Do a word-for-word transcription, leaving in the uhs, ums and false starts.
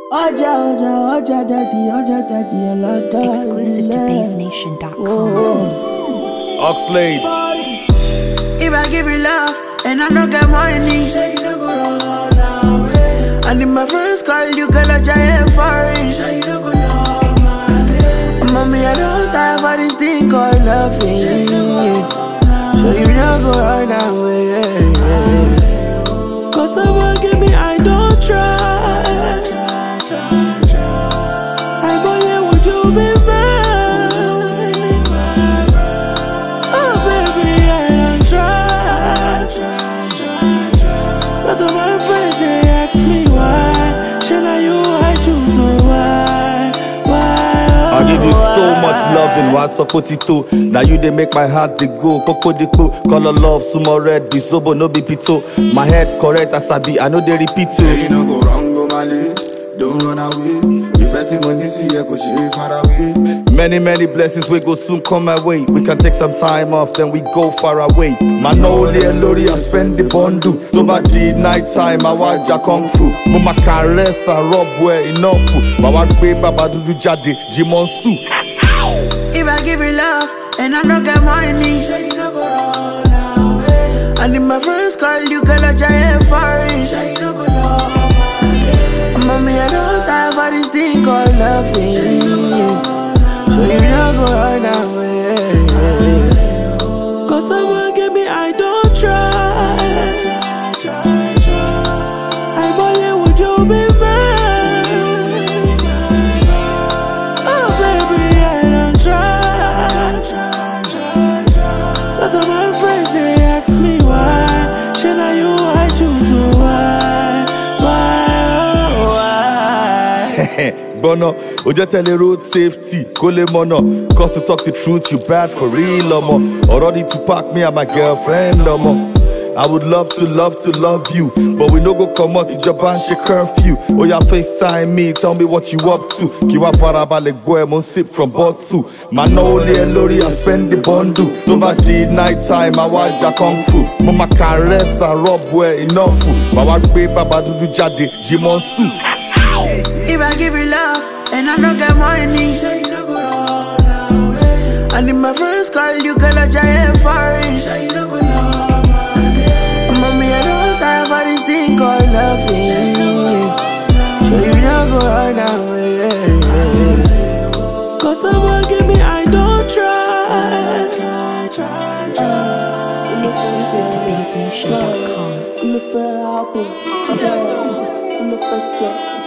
Oja, Oja, Oja, Daddy, Oja, Daddy, Olaga. Exclusive to bass nation dot com. Oxlade. If I give you love and I don't get money, and in my first call you girl a giant foreign. Mommy, I don't have for this thing called loving, so you don't go run away. Cause someone give me, I don't try. I boy, yeah, would you be mine? Oh baby, I don't try. But all my friends, they ask me why. Should I you, I choose, so why? Why? I give you so much loving, why support it too? Now you they make my heart they go, coco de co, color love, sumo red, be sober, no be pito. My head correct as I be, I know they repeat it. You no go wrong, go Mali, don't run away. If I see money, see I go share far away. Many, many blessings we go soon come my way. We can take some time off, then we go far away. Man, only a lorry, I spend the bundle. So bad the night time, I watch ya kung fu. Mama caress and rub where enough. But what baby, baba do jadi, Jimon Su. If I give you love and I don't get money, and in my first call you girl a giant foreign. Mommy, I don't have for this thing called loving, so you don't go run away. Cause someone give me, I don't try. I boy, yeah, would you be mine? Oh baby, I don't try. But all my friends, they ask me why. Should I you, I choose, so why? Why? Bono, Oja tell the road safety, Kole mono. Cause to talk the truth, you bad for real, omo. Already to pack me and my girlfriend, omo. I would love to love to love you, but we no go come out to Japan, she curfew. Oh, ya FaceTime me, tell me what you up to. Kiwa farabale boy, mon sip from bottle. Man, only a lorry, I spend the bundle. Don't bad the night time, I watch ya kung fu. Mama caress and rub where enough. But what baby, baba do jadi, Jimon Su. If I give you love and I don't get money, and in my first call you girl a giant foreign. Mommy, I don't have for this thing called loving, so you don't go run away. Cause someone give me, I don't try. Exclusive to bass nation dot com. I'm